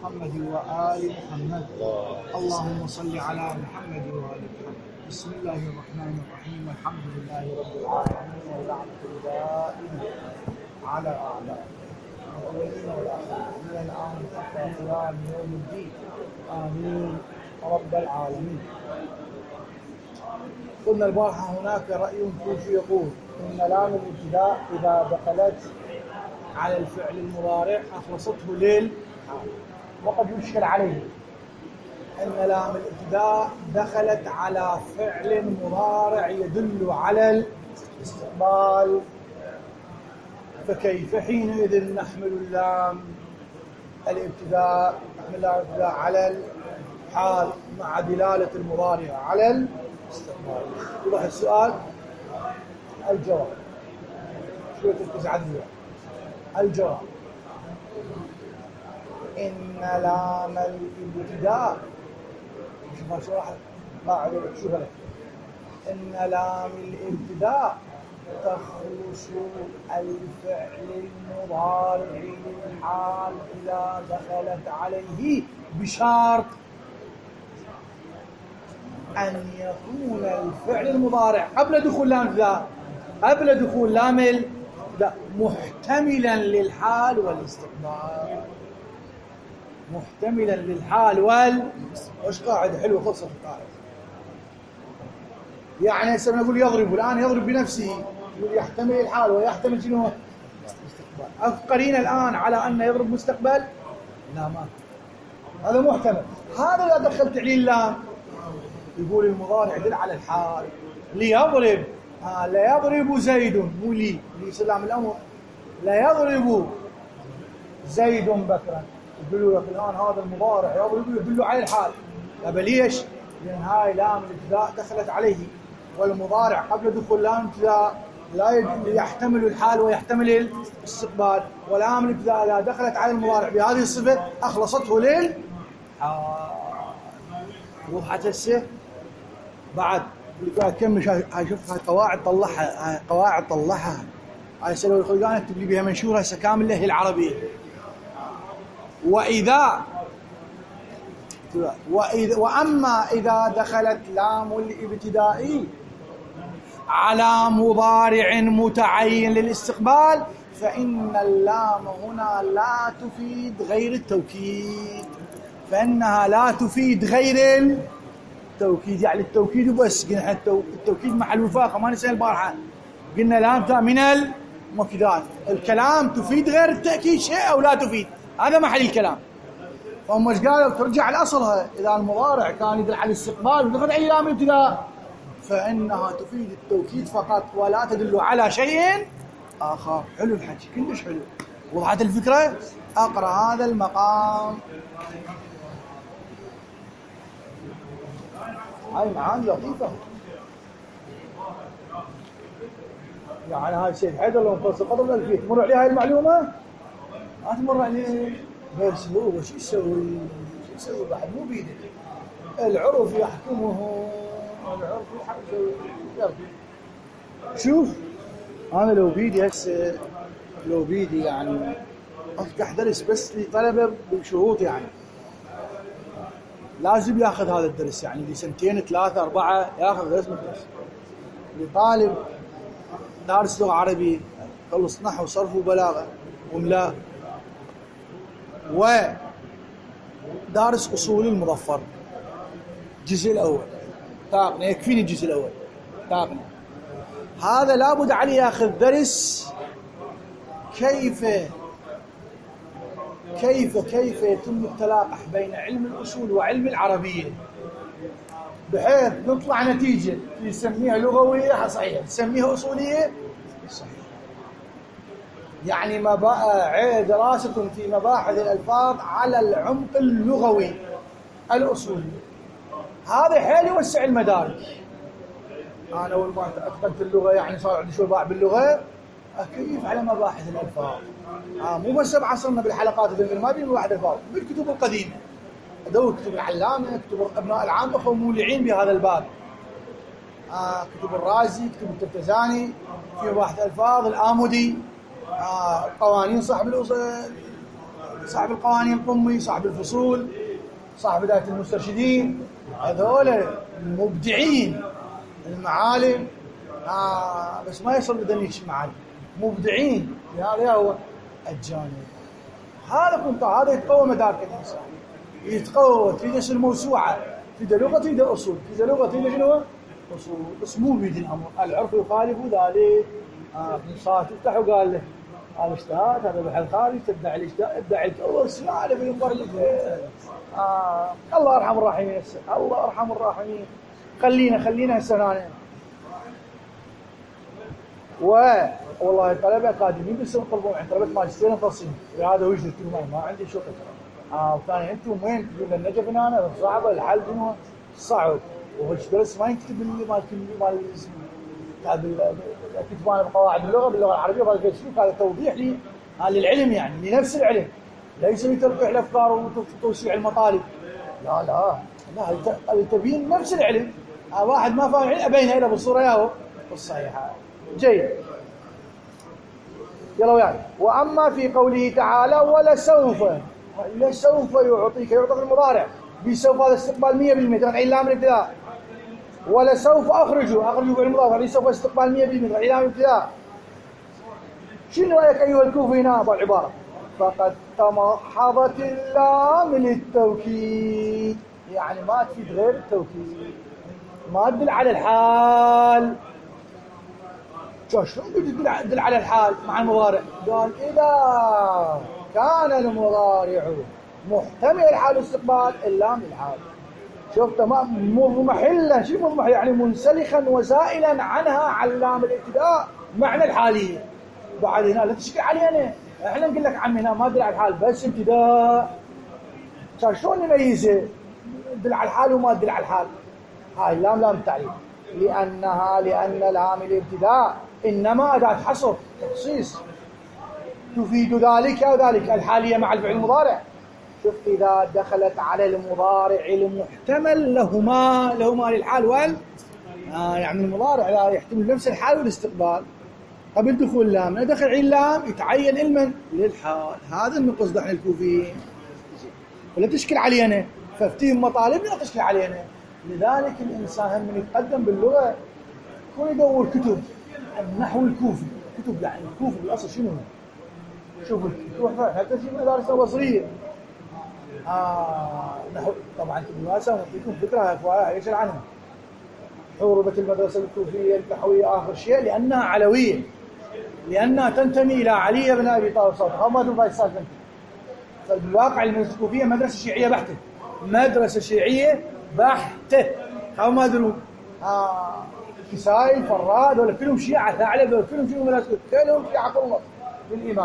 محمد وآل محمد. اللهم صل على محمد وآل محمد. بسم الله الرحمن الرحيم. الحمد لله رب العالمين، واللعنة الدائمة على أعدائه الأولين والآخرين من الآن حتى قيام يوم الدين. آمين رب العالمين. قلنا البارحة هناك رأي كوفي يقول إن لام الابتداء إذا دخلت على الفعل المضارع أخلصته للحال، وقد يشكل عليه أن لام الابتداء دخلت على فعل مضارع يدل على الاستقبال، فكيف حينئذ نحمل اللام الابتداء على الحال مع دلالة المضارع على الاستقبال؟ يروح السؤال. الجواب شوية تركز عليه. الجواب إن لام الابتداء، شوف شرح قاعدة، شوف لك. إن لام الابتداء تخلص الفعل المضارع للحال إذا دخلت عليه بشرط أن يكون الفعل المضارع قبل دخول لام الابتداء محتملا للحال والاستقبال. محتملا للحال وش قاعدة حلوة خلصت القاعدة. يعني هسه نقول يضرب، الآن يضرب بنفسه، يقول يحتمل الحال ويحتمل شنو؟ استقبال. قرينا الآن على أن يضرب مستقبل؟ لا، ما هذا محتمل. هذا إذا دخلت عليه اللام يقول المضارع يدل على الحال. ليضرب، لا يضرب زيد، مو لي سلام الأمر، لا يضرب زيد بكرا، يقولوا لك الآن هذا المضارع يضرب يدل على الحال. بل ليش؟ لأن هاي لام الابتداء دخلت عليه، والمضارع قبل دخول لام الابتداء لا يحتمل الحال ويحتمل الاستقبال، ولام الابتداء إذا دخلت على المضارع بهذه الصفة أخلصته للحال. روح هسه بعد كم شوف هاي قواعد طلعها، هاي سلوى الخلقان اكتب لي بها منشور هسه كامل له العربية. وأما إذا دخلت لام الابتداء على مضارع متعين للاستقبال فإن اللام هنا لا تفيد غير التوكيد، فإنها لا تفيد غير التوكيد. يعني التوكيد بس، قلنا التوكيد محل وفاقة، ما نسأل البارحة قلنا لام من المؤكدات. الكلام تفيد غير التأكيد شيء أو لا تفيد، هذا محل الكلام. فهم ايش قالوا؟ ترجع لأصلها، إذا المضارع كان يدل على الاستقبال ودخل عليه لام الابتداء فإنها تفيد التوكيد فقط ولا تدل على شيء آخر. حلو الحكي، كلش حلو. وضحت الفكرة؟ أقرأ هذا المقام. هاي معاني لطيفة، يعني هاي سيد حيدر لو مفصل قدر الفيه تمر عليه هاي المعلومة؟ ما تمر عليه. بس هو شو يسوي بعد؟ مو بيده، العرف يحكمه، العرف يحكمه. شوف أنا لو بيدي هسه، لو بيدي يعني أفتح درس بس لطلبة بشروط، يعني لازم ياخذ هذا الدرس، يعني لسنتين 3 4 ياخذ درس مدرس. لطالب دارس لغة عربية خلص نحو وصرف وبلاغة واملاء، ودارس أصول المظفر الجزء الأول تاقنا، يكفيني الجزء الأول تاقنا. هذا لابد عليه ياخذ درس كيف يتم التلاقح بين علم الأصول وعلم العربية، بحيث نطلع نتيجة نسميها لغوية صحيحة، نسميها أصولية صحيحة. يعني دراسة في مباحث الألفاظ على العمق اللغوي الأصولي، هذا حيل يوسع المدارك. أنا أول ما أتقنت اللغة يعني صار عندي شوي باع باللغة، أكيف على مباحث الألفاظ. مو بس بعصرنا بالحلقات ما بين مباحث الألفاظ، بالكتب القديمة أدور كتب العلامة، كتب أبناء العام أخو مولعين بهذا الباب، كتب الرازي، كتب الترتزاني في مباحث الألفاظ، الآمدي، قوانين صاحب صاحب القوانين القمي، صاحب الفصول، صاحب بداية المسترشدين، هذول مبدعين المعالم. بس ما يصل لدنيش المعالم، مبدعين. هذا هو الجانب. هذا يتقوى مدارك الإنسان، يتقوى. تريد الموسوعة، تريد لغة، تريد أصول، تريد لغة، تريد شنو؟ أصول. بس مو بيد الأمر، العرف يخالف ذلك. صار تفتح وقال له هذا اجتهاد، هذا بحث خارج، تدعي الاجتهاد، تدعي الأول سؤال في المبارك. الله أرحم الراحمين، الله أرحم الراحمين. خلينا هسه والله الطلبة أكاديميين بس يطلبون عن طلبة ماجستير مفصلين، هذا وجه ما عندي شغل. وثاني أنتم وين تقولون النجف هنا صعبة، الحل شنو صعب، وهالدرس ما يكتب مال كتبان بقواعد اللغة باللغة العربية. هذا توضيح للعلم، يعني لنفس العلم، ليس لتلقيح الأفكار وتوسيع المطالب. لا تبين نفس العلم. واحد ما فاهم العلم أبينها إلى بالصورة ياهو الصحيحة. جيد، يلا وياي. وأما في قوله تعالى لسوف يعطيك المضارع بسوف، هذا استقبال 100%. ترى لام الابتداء. ولسوف أخرجه بالمضارع لسوف استقبال 100%. ترى لام الابتداء. شنو رأيك أيها الكوفي هنا بالعبارة؟ فقد تمحضت اللام للتوكيد، يعني ما تفيد غير التوكيد، ما تدل على الحال. شلون تدل على الحال مع المضارع؟ قال إذا كان المضارع محتمل الحال والاستقبال، اللام الحال. شوف تمام، مضمحلا. شو مضمح؟ يعني منسلخا وزائلا عنها على لام الابتداء معنى الحالية. بعد هنا لا تشكي علينا، احنا نقول لك عم هنا ما تدل على الحال بس ابتداء. شلون نميزه؟ تدل على الحال وما تدل على الحال. هاي اللام لام التعليل، لأن لام الابتداء إنما أداة حصر تخصيص تفيد ذلك وذلك، الحالية مع الفعل المضارع. شوف إذا دخلت على المضارع المحتمل لهما للحال يعني المضارع لا يحتمل نفس الحال والاستقبال. قبل دخول اللام ندخل على اللام يتعين علما للحال. هذا النقص نحن الكوفيين، ولا تشكل علينا فافتهم مطالبنا لا تشكل علينا. لذلك الإنسان من يتقدم باللغة يكون يدور كتب النحو الكوفي، كتب يعني الكوفي بالأصل شنو هو؟ شوفوا حتى في مدارس البصرية نحو. طبعا بالمناسبة نعطيكم فكرة ايش عنها. حوربت المدرسة الكوفية النحوية آخر شيء لأنها علوية، لأنها تنتمي إلى علي بن أبي طالب صوت. ما تنفع السالفة. فالواقع المدرسة الكوفية مدرسة شيعية بحتة، مدرسة شيعية بحتة. ما أدروا كسائي فراد ولا كلهم شيعة ثعلب ولا كلهم شنو مدرسة، كلهم شيعة الله بالإيمان.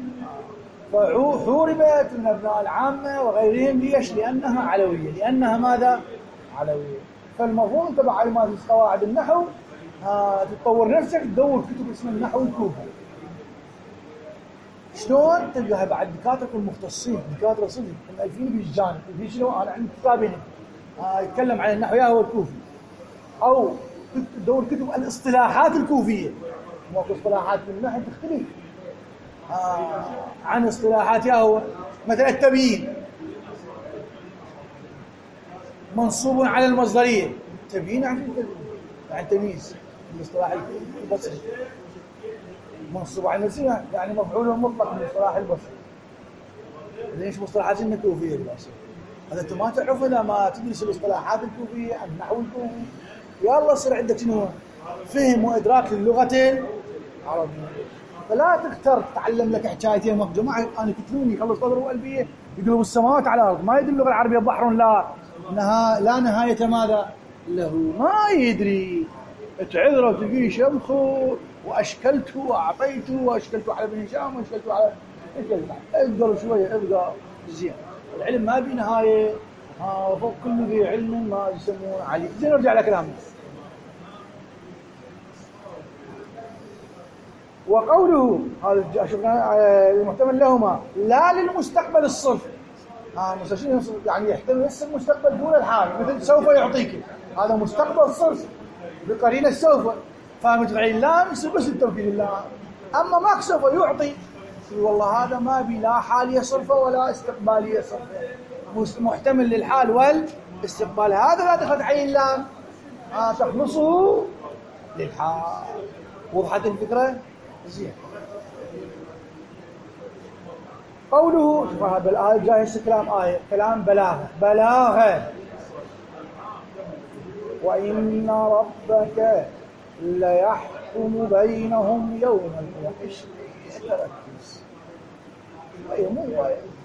فحوربت من أبناء العامة وغيرهم. ليش؟ لأنها علوية. لأنها ماذا؟ علوية. فالمفهوم تبع علماء قواعد النحو تطور نفسك تدور كتب اسمها النحو الكوفي. شلون تلقاها بعد دكاترة المختصين، دكاترة صدق مؤلفين بالجانب. في شنو؟ أنا عندي كتابين يتكلم عن النحو هو الكوفي، أو تدور كتب الاصطلاحات الكوفية. ماكو اصطلاحات من النحو تختلف عن اصطلاحات هو مثلا التبيين منصوب على المصدرية. تبيين يعني تمييز الاصطلاح البصري. منصوب على المصدرية يعني مفعول مطلق من الاصطلاح البصري. ليش مصطلحات الكوفية البصري؟ هذا انت ما تعرف اذا ما تدرس الاصطلاحات الكوفية، النحو الكوفي. يلا يصير عندك شنو؟ فهم وادراك للغة العربية. فلا تختار تتعلم لك حكايتين. جماعة أنا كتلوني خلص صدر وقلبية يقلب السماوات على الأرض، ما يدري اللغة العربية بحر لا نهاية ماذا له، ما يدري. تعذره وتلقيه شمخه وأشكلته وأعطيته وأشكلته على ابن هشام وأشكلته على اقدر شوية ابقى زين. العلم ما بنهاية. وفوق كل ذي علم ما يسمون عليه. زين نرجع لكلامنا. وقوله هذا شفنا المحتمل لهما لا للمستقبل الصرف. يعني يحتمل لسه المستقبل دون الحال، مثل سوف يعطيك، هذا مستقبل صرف بقرينة سوف. فمتغير اللام يصير بس التوكيد اللام. أما ما سوف يعطي والله هذا ما بي لا حالية صرفة ولا استقبالية صرفة، محتمل للحال والاستقبال، هذا لا دخلت عليه اللام تخلصه للحال. وضحت الفكرة؟ زين. قوله شوف هذا الآية جاي هسه كلام آية، كلام بلاغة. وإن ربك ليحكم بينهم يوم القيامة. ايش تركز؟ أي مو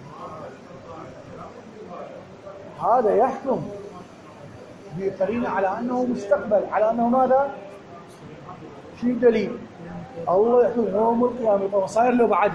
هذا يحكم بقرينة على أنه مستقبل، على أنه ماذا؟ شو الدليل؟ الله يحكم يوم القيامة. صاير له بعد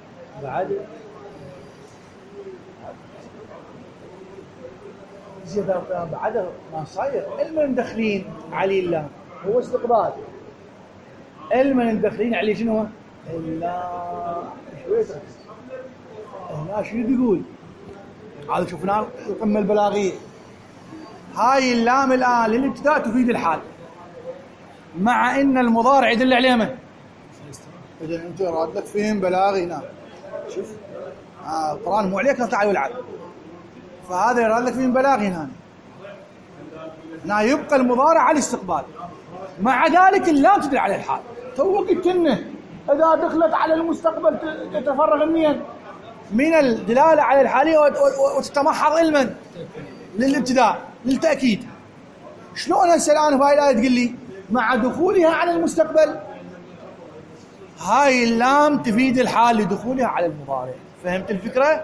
زيادة بعد ما صاير علما مدخلين عليه اللام هو استقبال، علما مدخلين عليه شنو هو؟ اللام. شوية هنا شو يقول؟ هذا شفناه القمة البلاغية. هاي اللام الآن للابتداء تفيد الحال، مع ان المضارع يدل عليه من؟ اذا انت راد لك فهم بلاغي هنا. شوف القرآن مو عليك لا تعال والعب، فهذا يراد لك فهم بلاغي هنا. هنا يبقى المضارع على الاستقبال، مع ذلك اللام تدل على الحال. تو قلت لنا اذا دخلت على المستقبل تتفرغ منين؟ من الدلاله على الحاليه وتتمحض علما للابتداء للتاكيد. شلون هسه الان بهاي الايه تقول لي مع دخولها على المستقبل هاي اللام تفيد الحال لدخولها على المضارع؟ فهمت الفكره؟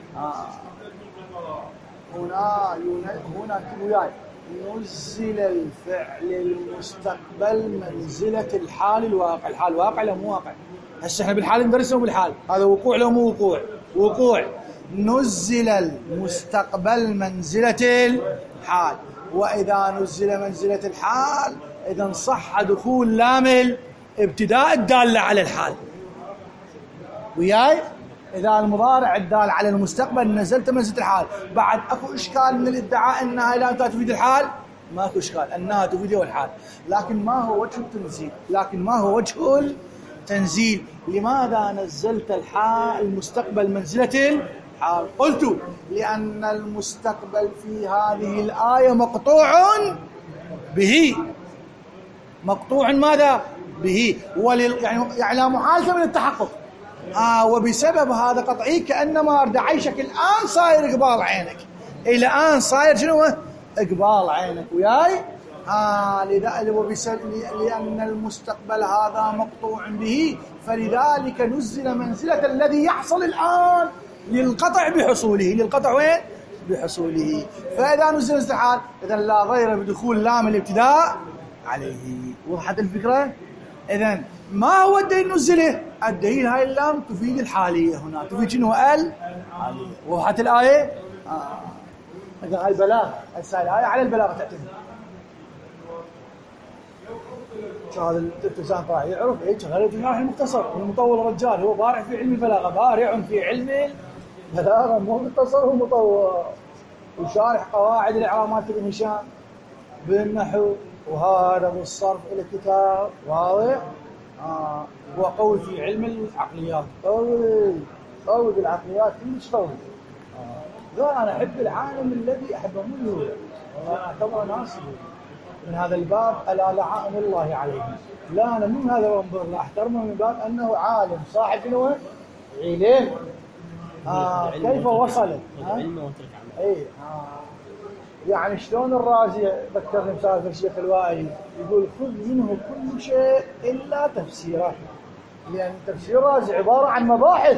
هنا وياي نزل الفعل المستقبل منزلة الحال الواقع. الحال واقع لو مو واقع؟ هسه احنا بالحال ندرسه بالحال، هذا وقوع لو مو وقوع. نزل المستقبل منزلة الحال، وإذا نزل منزلة الحال إذا صح دخول لام الابتداء الدالة على الحال. وياي إذا المضارع الدال على المستقبل نزلت منزلة الحال. بعد أكو إشكال من الادعاء أنها لا تفيد الحال؟ ماكو إشكال أنها تفيد الحال، لكن ما هو وجه التنزيل؟ لماذا نزلت الحال المستقبل منزلة الحال؟ قلت لأن المستقبل في هذه الآية مقطوع به. مقطوع ماذا؟ به، يعني لا محالة من التحقق. وبسبب هذا قطعي كأنما أرد عيشك الآن صاير إقبال عينك، إلى الآن صاير شنو؟ إقبال عينك وياي. لأن المستقبل هذا مقطوع به، فلذلك نزل منزلة الذي يحصل الآن للقطع بحصوله. للقطع وين؟ بحصوله. فإذا نزل استحال إذن لا غير بدخول لام الابتداء عليه. وضحت الفكرة؟ إذن ما هو الدليل نزله؟ الدليل هاي اللام تفيد الحالية، هنا تفيد شنو؟ الحالية. وضحت الآية؟ إذن هاي البلاغة، هسه الآية على البلاغة تعتمد. شو هذا التلفزيون طالع يعرف هيك غير الجناح المختصر. المطول رجال هو بارع في علم البلاغة، بارع في علم البلاغة، مو مختصر هو مطور، وشارح قواعد الإعرابات ابن هشام بالنحو، وهذا بالصرف إلى كتاب واضح. وقوي في علم العقليات، قوي بالعقليات كلش قوي. أنا أحب العالم الذي أحبه منه، أعتبره ناصب من هذا الباب. ألا لعائن الله عليه. لا أنا من هذا المنظر لا أحترمه من باب أنه عالم صاحب علم. كيف وصل؟ يعني شلون الرازي ذكرني مسافر الشيخ الوائي يقول خذ منه كل شيء إلا تفسيره، لأن تفسير الرازي عبارة عن مباحث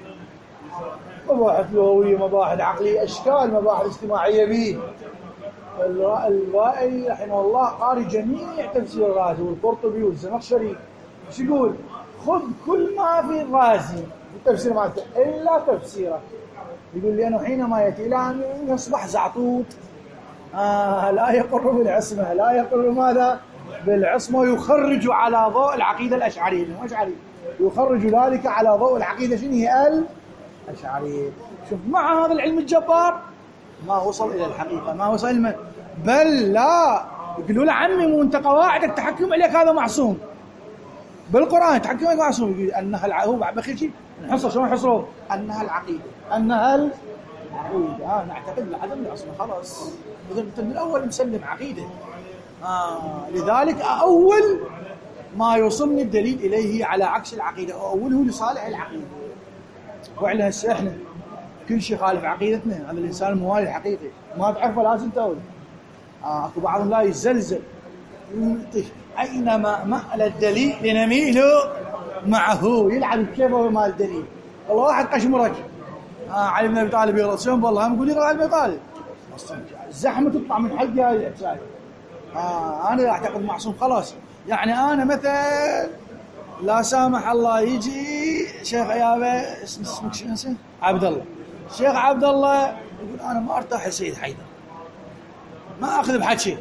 لغوية، مباحث عقلية، أشكال، مباحث اجتماعية به. الوائي رحمه الله قاري جميع تفسير الرازي والقرطبي والزمخشري. شو يقول؟ خذ كل ما في الرازي في التفسير مالته إلا تفسيره. يقول لأنه حينما يأتي إلى أن يصبح زعطوط لا يقر بالعصمة، لا يقر ماذا؟ بالعصمة، يخرج على ضوء العقيدة الأشعرية. يخرج ذلك على ضوء العقيدة شنو هي؟ الأشعرية. شوف مع هذا العلم الجبار ما وصل إلى الحقيقة، ما وصل علمه، بل لا يقولوا له عمي مو أنت قواعدك تحكم عليك هذا معصوم. بالقرآن يتحكم المعصوم يقول أنها هو بعد بخير شيء نحصر شلون نحصره؟ أنها العقيدة، أنها العقيدة. نعتقد بعدم العصمة خلاص، إذا أنت من الأول مسلم عقيدة. لذلك أول ما يوصلني الدليل إليه على عكس العقيدة، أوله لصالح العقيدة. وإحنا هسه إحنا كل شيء خالف عقيدتنا، هذا الإنسان الموالي الحقيقي ما تعرفه لازم تقول. أكو بعضهم لا يزلزل أينما مأل الدليل لنميل معه، يلعب كيفه مال الدليل. والله واحد قشمرك علي بن أبي طالب يغلط شلون والله هم يقول يغلط علي بن أبي طالب، الزحمة تطلع من حقي هاي الأجساد. أنا أعتقد معصوم خلاص. يعني أنا مثل لا سامح الله يجي شيخ عيابه اسمك شنو اسمه؟ عبد الله. الشيخ عبد الله يقول أنا ما أرتاح لسيد حيدر، ما أخذ بحكي.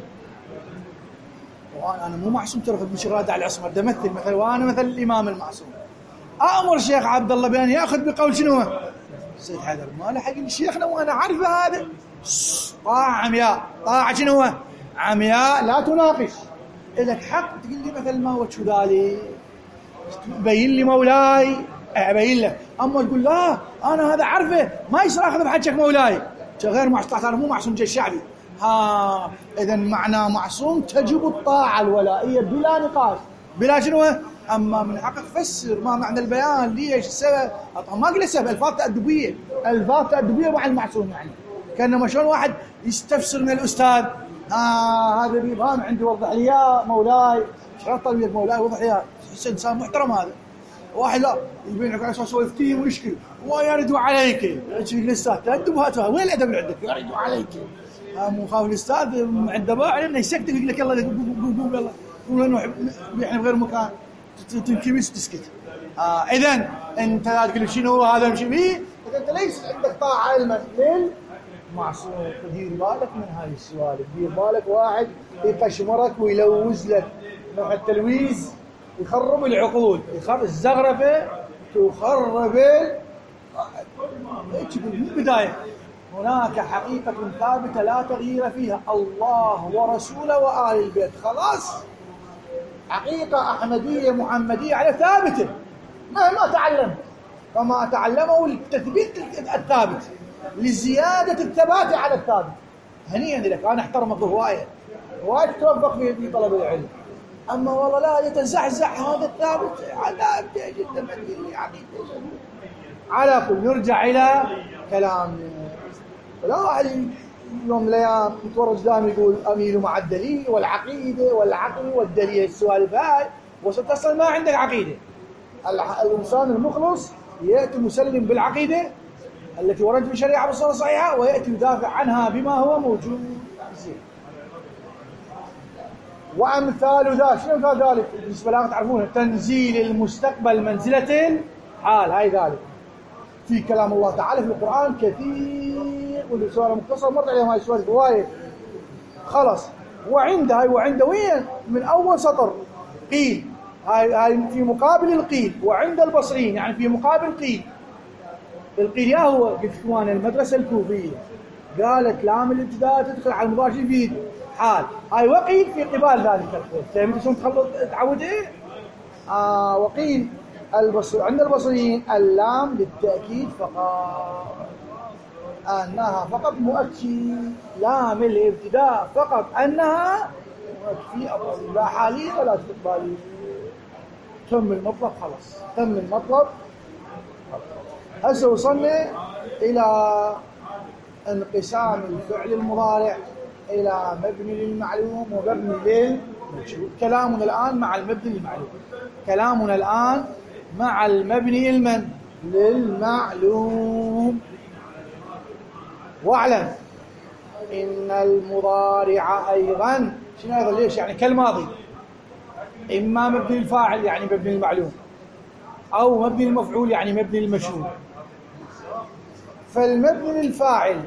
وأنا مو معصوم ترى في راد على العصمة، بدي أمثل مثل وأنا مثل الإمام المعصوم. أأمر الشيخ عبد الله بأن يأخذ بقول شنو؟ سيد حيدر ما له حق شيخنا وأنا عارفه هذا. طاعة عمياء، طاعة شنو؟ عمياء لا تناقش. إلك حق تقول لي مثل ما هو شو ذالي بين لي مولاي أبين له، أما تقول لا أنا هذا عارفه ما يصير أخذ بحجك مولاي غير معصوم، مو معصوم جيش شعبي. إذا معنى معصوم تجب الطاعة الولائية بلا نقاش بلا شنو. أما من حقك فسر ما معنى البيان، ليش السبب، ما قلت سبب، ألفاظ تأدبية، ألفاظ تأدبية مع المعصوم. يعني كأنما شلون واحد يستفسر من الأستاذ هذا بيبهام عندي وضح لي يا مولاي، شرط طلبية مولاي وضح لي، إنسان محترم هذا. واحد لا يبين على اساس يفتي ويشكي ويرد عليك الاستاذ تأدبها، وين الادب اللي عندك؟ يرد عليك مو خاف الاستاذ عنده باع انه يسكت يقول لك يلا قوم يلا قوم احنا بغير مكان تنكبس تسكت. اذا انت لا تقول شنو هذا مشي فيه، انت ليس عندك طاعه علما للمعصوم. دير بالك من هاي السوالف، دير بالك واحد يقشمرك ويلوز لك نوع التلويز يخرب العقول، يخرب الزغرفة تخرب من البداية. هناك حقيقة ثابتة لا تغيير فيها، الله ورسوله وآل البيت، خلاص حقيقة أحمدية محمدية على ثابتة مهما تعلم، فما تعلمه للتثبيت الثابت لزيادة الثبات على الثابت. هنيئا لك، أنا أحترمك هواية توفق في طلب العلم. أما والله لا يتزحزح هذا الثابت عذاب جدا مدين عقيدة. على كل نرجع إلى كلام لا واحد يوم الأيام يتورط قدام يقول أميل مع الدليل والعقيدة والعقل والدليل، السوالف هاي وستصل ما عندك عقيدة. الإنسان المخلص يأتي مسلم بالعقيدة التي وردت في الشريعة بصورة صحيحة، ويأتي يدافع عنها بما هو موجود. وأمثال ذلك، شنو مثال ذلك؟ بالنسبة لها تعرفونها تنزيل المستقبل منزلة الحال، هاي ذلك في كلام الله تعالى في القرآن كثير، والسورة مختصرة مرت عليهم هاي السورة رواية خلص. وعند وين؟ من أول سطر قيل، هاي في مقابل القيل، وعند البصريين يعني في مقابل قيل. القيل يا هو قلت لكم المدرسة الكوفية قالت لام الابتداء تدخل على المضارع يفيد حال، هاي وقيل في قبال ذلك القول. فهمت شلون تعود ايه؟ وقيل عند البصريين اللام للتأكيد فقط، أنها فقط مؤكد، لام الابتداء فقط أنها مؤكد، لا حالي ولا استقبالي. تم المطلب خلاص، تم المطلب. هسه وصلنا إلى انقسام الفعل المضارع إلى مبني للمعلوم ومبني للمجهول. كلامنا الآن مع المبني للمعلوم، كلامنا الآن مع المبني للمعلوم. واعلم إن المضارع أيضا شنو أيضا؟ ليش؟ يعني كالماضي إما مبني للفاعل يعني مبني للمعلوم، أو مبني للمفعول يعني مبني للمجهول. فالمبني للفاعل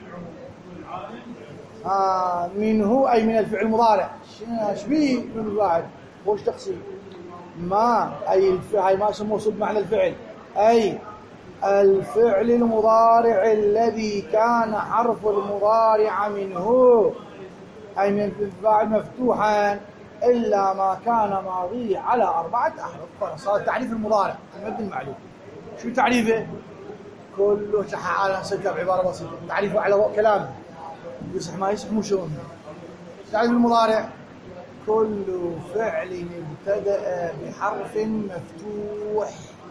منه أي من الفعل المضارع، شبيه من الفاعل وش تقسيم ما أي الفعل ما اسمه موصول بمعنى الفعل، أي الفعل المضارع الذي كان حرف المضارع منه أي من الفاعل مفتوحا إلا ما كان ماضيه على 4 أحرف. خلاص هذا تعريف المضارع المبني المعلوم. شو تعريفه؟ كله شحح على نسيتها بعبارة بسيطة، تعريفه على كلام يصح ما يصح مو شلون. تعريف المضارع كل فعل ابتدأ بحرف مفتوح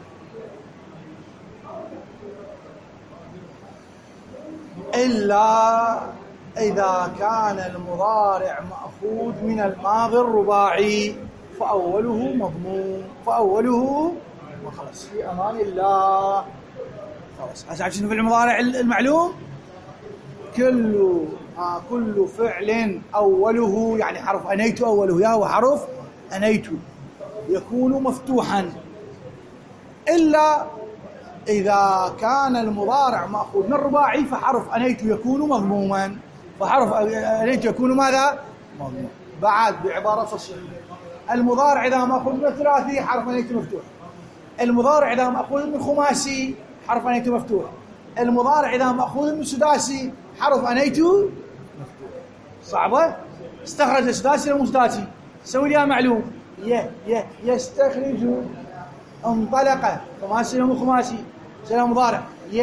إلا إذا كان المضارع مأخوذ من الماضي الرباعي فأوله مضموم، فأوله وخلص في أمان الله. خلاص هسه شنو في المضارع المعلوم؟ كل فعل أوله يعني حرف أنيت أوله يا هو حرف أنيت يكون مفتوحا إلا إذا كان المضارع مأخوذ من الرباعي فحرف أنيت يكون مضموما، فحرف أنيت يكون ماذا؟ مضموم. بعد بعبارة فصيحة المضارع إذا مأخوذ من الثلاثي حرف أنيت مفتوح، المضارع إذا مأخوذ من خماسي حرف أنيت مفتوح، المضارع إذا مأخوذ من سداسي حرف أنيت مفتوح. صعبة؟ استخرج السداسي لو سداسي سوي لها معلوم. يستخرج انطلق خماسي لو خماسي سلام مضارع.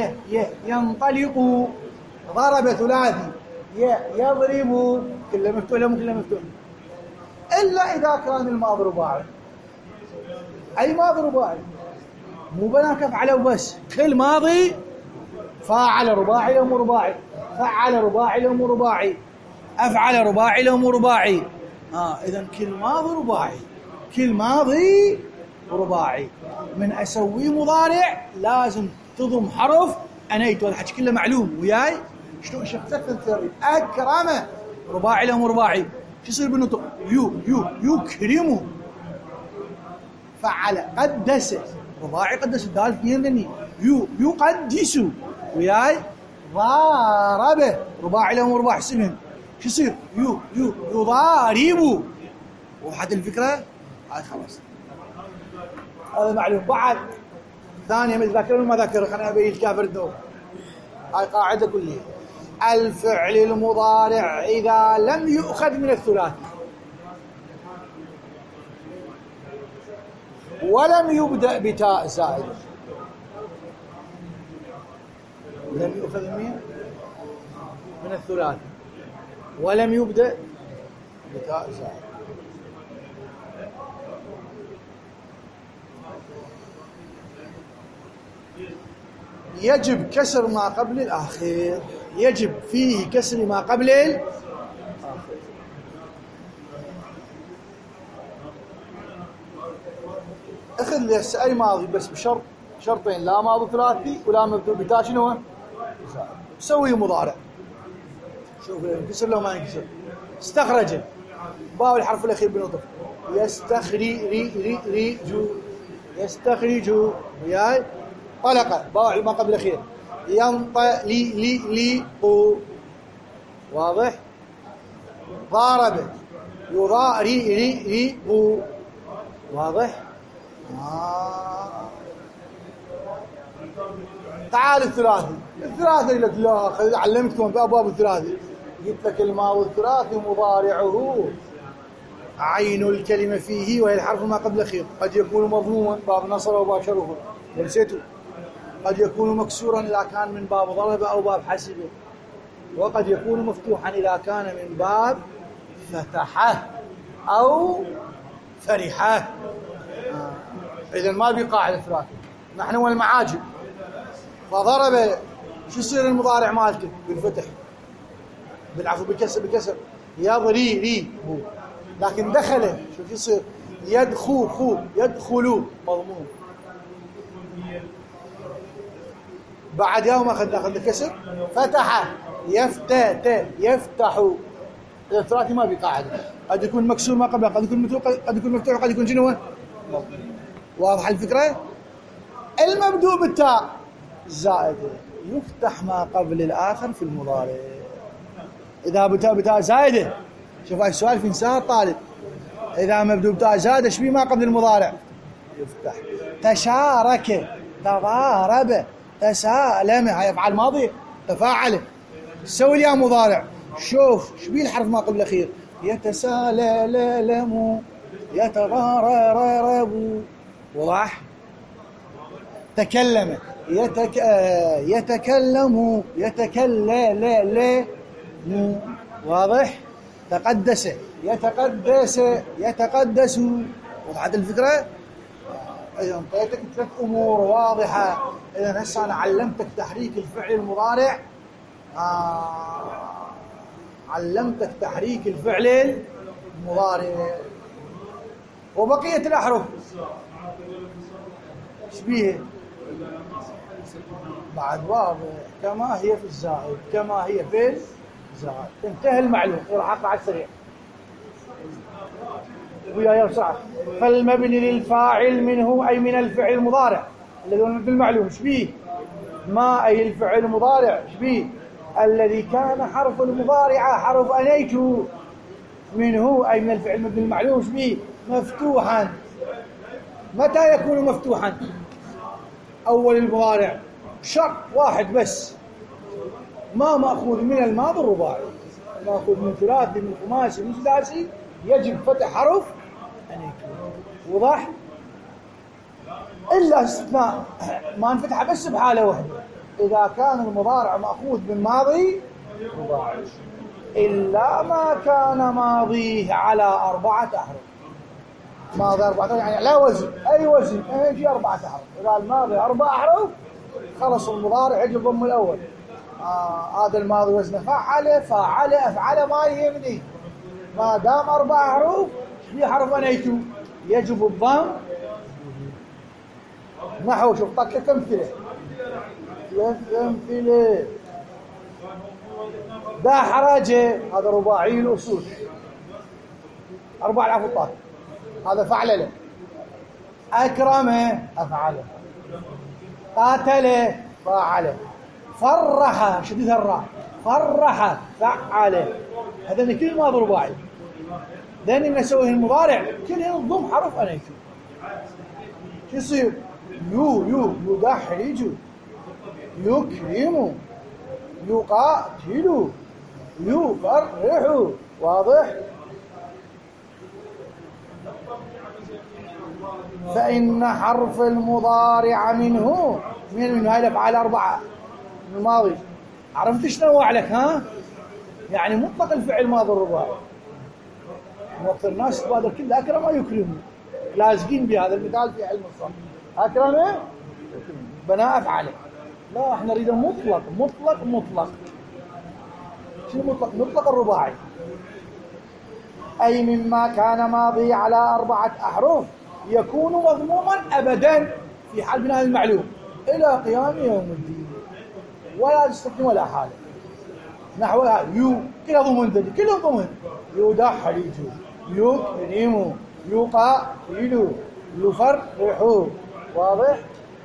ينطلق ضرب ثلاثي. يضرب كله مفتوح لو كله مفتوح إلا إذا كان الماضي رباعي. أي ماضي رباعي مو بناك أفعل وبس، كل ماضي فاعل رباعي لو مو رباعي، فعل رباعي لو مو رباعي، أفعل رباعي لو مو رباعي. إذن كل ماضي رباعي، كل ماضي رباعي. من أسوي مضارع لازم تضم حرف أنيت، والحكي كله معلوم وياي. شلون شخصت الثري أكرمه رباعي لو مو رباعي شو يصير بالنطق؟ يكرمه. فعل قدس رباعي قدس الدال اثنين يقدس وياي. ضاربه رباعي لو مو رباعي سنين شو يصير؟ يضارب. وحد الفكرة هاي خلاص هذا معلوم. بعد ثانية ما ذاكر وما ذاكر خلينا أبين كافر الدور. هاي قاعدة كلية. الفعل المضارع إذا لم يؤخذ من الثلاثي ولم يبدأ بتاء زائد، لم يؤخذ من الثلاثي ولم يبدأ بتاء زائد، يجب كسر ما قبل الآخر، يجب فيه كسر ما قبل الآخر. أخذ لي هسه أي ماضي بس بشرط شرطين، لا ماضي ثلاثي ولا مبدوء بتاء شنو؟ سوي مضارع. شوف ينكسر لو ما ينكسر. استخرج باو الحرف الأخير بالنطق يستخرج وياي. طلق باو ما قبل الأخير ينطلق. واضح؟ ضارب يضارب. واضح؟ تعال الثلاثي لك لا علمتكم بأبواب الثلاثي. قلت لك الماضي الثلاثي مضارعه عين الكلمة فيه وهي الحرف ما قبل الأخير، قد يكون مضموما باب نصر وباب شرف ونسيته، قد يكون مكسورا إذا كان من باب ضرب أو باب حسب، وقد يكون مفتوحا إذا كان من باب فتحه أو فرحه. إذن ما بي قاعدة ثلاثة. نحن والمعاجم فضرب شو يصير المضارع مالته؟ بالفتح بالعفو بالكسر يضرب. لكن دخله شو يصير؟ يدخل مضمون. بعد يوم أخذ كسر فتح يفتح. إذا ثلاثي ما بي قاعدة، قد يكون مكسور ما قبله، قد يكون مفتوح، قد يكون شنو؟ واضح الفكرة؟ المبدوء بالتاء زائدة يفتح ما قبل الآخر في المضارع. إذا بتاء زائدة شوف هاي السؤال في انسان الطالب. إذا مبدوء بتاء زائدة شبيه ما قبل المضارع؟ يفتح. تشارك تضارب تسالم هاي أفعال ماضية تفاعل. سوي لي مضارع شوف شبيه الحرف ما قبل الأخير؟ يتسالم يتضارب. واضح؟ تكلم يتكلم يتكلم. واضح؟ تقدس يتقدس. وضحت الفكرة؟ إذا انطيتك 3 أمور واضحة. إذا هسه أنا علمتك تحريك الفعل المضارع، علمتك تحريك الفعل المضارع، وبقية الأحرف ايش بيه؟ بعد واضح كما هي في الزائد، كما هي في الزائد. انتهى المعلوم. وراح اقطع على السريع وياي بسرعه. فالمبني للفاعل منه اي من الفعل المضارع الذي هو بالمعلوم ايش بيه؟ ما اي الفعل المضارع ايش بيه؟ الذي كان حرف المضارع حرف انيت منه اي من الفعل بالمعلوم ايش بيه؟ مفتوحا. متى يكون مفتوحا؟ أول المضارع شرط واحد بس، ما مأخوذ من الماضي الرباعي، مأخوذ من ثلاثي من خماسي من سداسي، يجب فتح حرف أنيت. وضح؟ إلا استثناء ما انفتح بس بحالة واحدة، إذا كان المضارع مأخوذ من ماضي رباعي، إلا ما كان ماضيه على 4 أحرف. ماضي 4 أحرف يعني لا وزن، أي وزن أي شيء 4 أحرف. إذا الماضي 4 أحرف خلص المضارع يجي الضم الأول. هذا الماضي وزنه فعل أفعل ما يهمني، ما دام 4 أحرف في حرف أنيت يجب الضم. نحو شوف طاق 3 أمثلة. دحرجه هذا رباعي الأصول 4 العفطات، هذا فعل. أكرمه أفعله. قاتله فاعله. فرح شديد الراء فرح فعله. هذا كل ماضي رباعي، لأن نسويه المضارع كلهم ضم حرف أنيت. شو يصير؟ يدحرج يكرم يقاتل يفرح. واضح؟ فإن حرف المضارع منه من هاي الأفعال 4 من الماضي. عرفت شنو عليك؟ ها؟ يعني مطلق الفعل ماضي الرباعي. وقت الناس تبادر كل أكرم يكرم، لازقين بهذا المثال في علم الصرف. أكرمه بناء أفعاله. لا، احنا نريد مطلق مطلق مطلق. شنو مطلق؟ مطلق الرباعي، أي مما كان ماضي على 4 أحرف يكون مضموما أبدا في حال بناء المعلوم إلى قيام يوم الدين، ولا تستثني ولا حالة. نحو كلها ضمن، كلهم ضمن. يدحرج يكرم يقاتل يفرح. واضح؟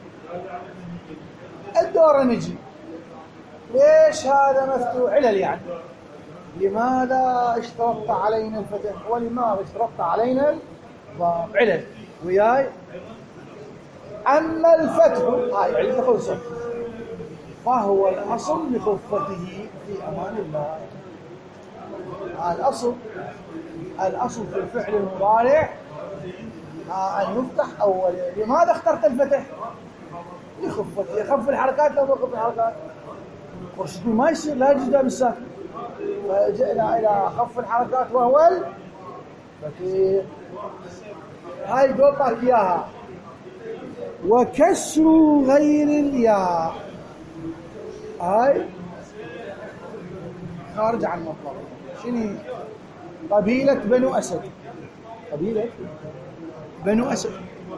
الدور نجي ليش هذا مفتوح؟ علل يعني. لماذا اشترطت علينا الفتح ولماذا اشترطت علينا الضم؟ علل وياي. أما الفتح هاي علة خلصت، فهو الأصل لخفته في أمان الله. الأصل في الفعل المضارع أن يفتح أولا. لماذا اخترت الفتح؟ لخفته، يخف الحركات لو يخف الحركات. ورشد ما يصير لا يجوز بالساكن، فجئنا إلى خف الحركات وهو الفتح. هاي دوطة إياها. وكسر غير الياء هاي خارج عن مطلق. شنو؟ قبيلة بنو أسد، قبيلة بنو أسد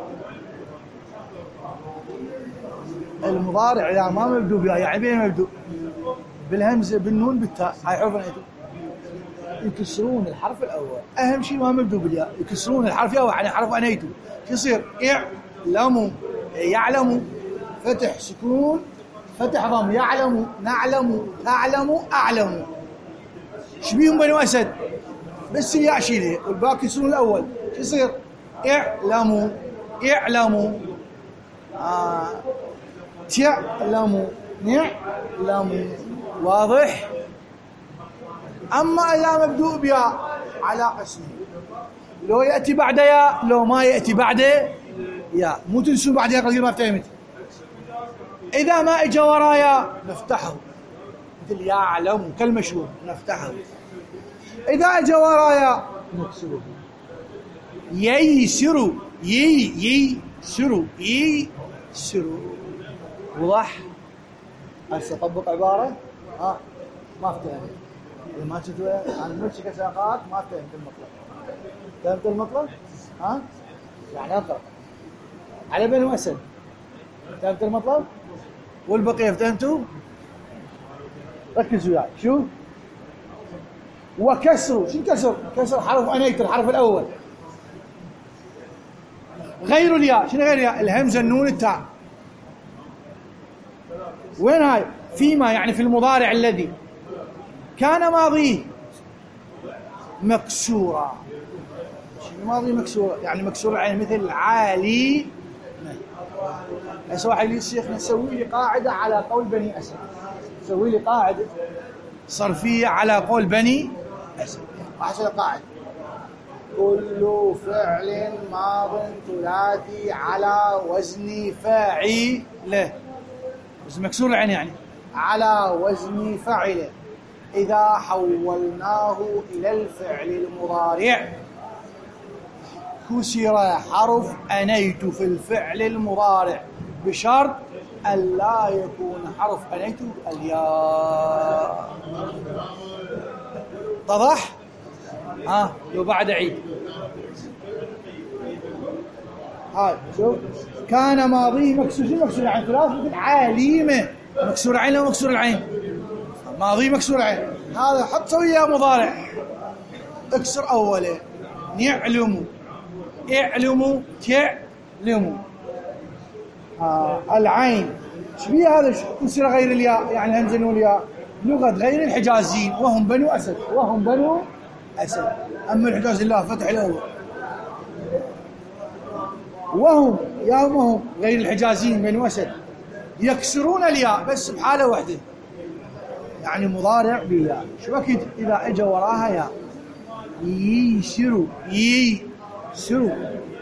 المضارع إذا ما مبدو بها يعني بين مبدو بالهمزة بالنون بالتاء، هاي حرف يكسرون الحرف الأول. أهم شيء ما مبدو بالياء، يكسرون الحرف الأول يعني حرف أنيتو. شو يصير؟ يعلم يعلم فتح سكون فتح ضم. يعلم نعلم تعلم أعلم. شبيهم بنو أسد بس الياء شيله والباقي يكسرون الأول. شو يصير؟ يعلموا يعلموا تعلموا نعلموا. واضح؟ أما إذا مبدوء بها على قسمين، لو يأتي بعد ياء لو ما يأتي بعد ياء، مو تنسوا بعد ياء قدير ما فهمت. إذا ما إجا ورايا نفتحه مثل يعلم كالمشهور نفتحه. إذا إجا ورايا نكسره. ييسر ييسر ييسر. وضح؟ هسه طبق عبارة ما افتهمت. إذا ما كنت أنا مشي كساقات ما فهمت المطلب. فهمت المطلب؟ يعني أقرأ على بنو أسد. فهمت المطلب؟ والبقية فهمتوا؟ ركزوا وياي. شو؟ وكسر. شو كسر؟ كسر حرف أنيت الحرف الأول. غير الياء. شنو غير الياء؟ الهمزة النون التاء. وين هاي؟ فيما يعني في المضارع الذي كان ماضيه مكسورا. شنو ماضي مكسورا؟ يعني مكسور العين مثل عالي. هسه واحد يقول الشيخ نسوي لي قاعدة على قول بني أسد. سوي لي قاعدة صرفية على قول بني أسد. أحسن قاعدة: كل فعل ماض ثلاثي على وزن فاعل. بس مكسور العين يعني على وزن فعل إذا حولناه إلى الفعل المضارع كسر حرف أنيت في الفعل المضارع بشرط ألا يكون حرف أنيت الياء. اتضح؟ لو بعد عيد. هاي شوف كان ماضيه مكسور. شو مكسور العين؟ ثلاث عاليمة. مكسور العين لو مكسور العين ماضي مكسور العين. هذا حط سويها مضارع. اكسر أوله. يعلم اعلموا تعلموا. العين شبيه هذا كسر غير الياء يعني همزة نون الياء. لغة غير الحجازيين وهم بنو أسد. وهم بنو أسد. أما الحجاز الله فتح الأول. وهم يومهم غير الحجازيين بنو أسد يكسرون الياء بس بحالة واحدة يعني مضارع بياء. شو وقت إذا اجى وراها ياء؟ ييسروا ييسروا.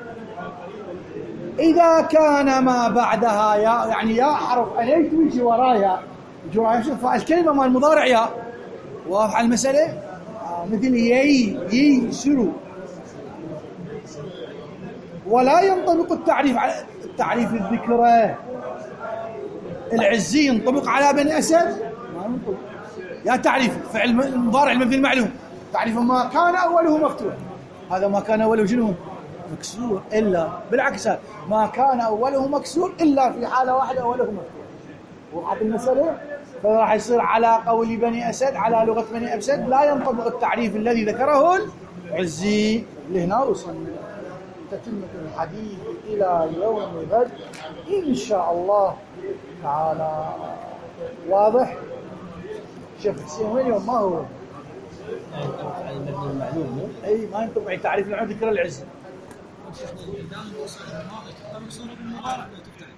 إذا كان ما بعدها ياء يعني ياء حرف أنيت ويجي وراها يجي وراها شوف الكلمة مال المضارع ياء. واضح على المسألة؟ مثل ييسروا. ولا ينطبق التعريف على التعريف الذكرى. العزي ينطبق على بني أسد؟ ما ينطبق. يا تعريف فعل المضارع المبني المعلوم تعريف ما كان أوله مفتوح. هذا ما كان أوله شنو؟ مكسور. إلا بالعكس ما كان أوله مكسور إلا في حالة واحدة أوله مفتوح. وضحت المسألة؟ فراح يصير على قول بني أسد على لغة بني أسد لا ينطبق التعريف الذي ذكره العزي. لهنا وصلنا تتمة الحديث إلى يوم غد إن شاء الله تعالى. واضح؟ شيخ حسين وين اليوم؟ ما هو المعلوم أي ما ينطبق تعريف العلم ذكر العز.